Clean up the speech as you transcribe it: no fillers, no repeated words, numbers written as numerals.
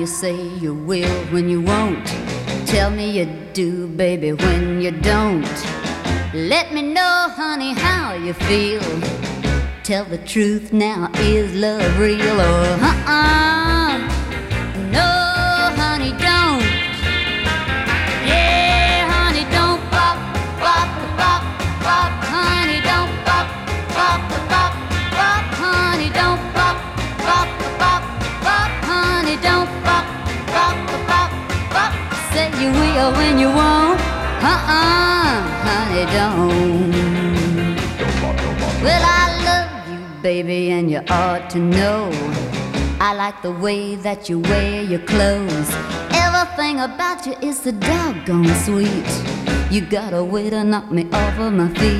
you say you will when you won't. Tell me you do, baby, when you don't. Let me know, honey, how you feel. Tell the truth now, is love real or no, honey, don't. Yeah, honey, don't bop, bop, bop, bop. Honey, don't bop, bop, bop, bop. Honey, don't bop, bop, bop, bop. Honey, don't bop, bop, bop, bop. Say you will when you won't. Honey, don't. Well, I love you, baby, and you ought to know. I like the way that you wear your clothes. Everything about you is so doggone sweet. You got a way to knock me off of my feet.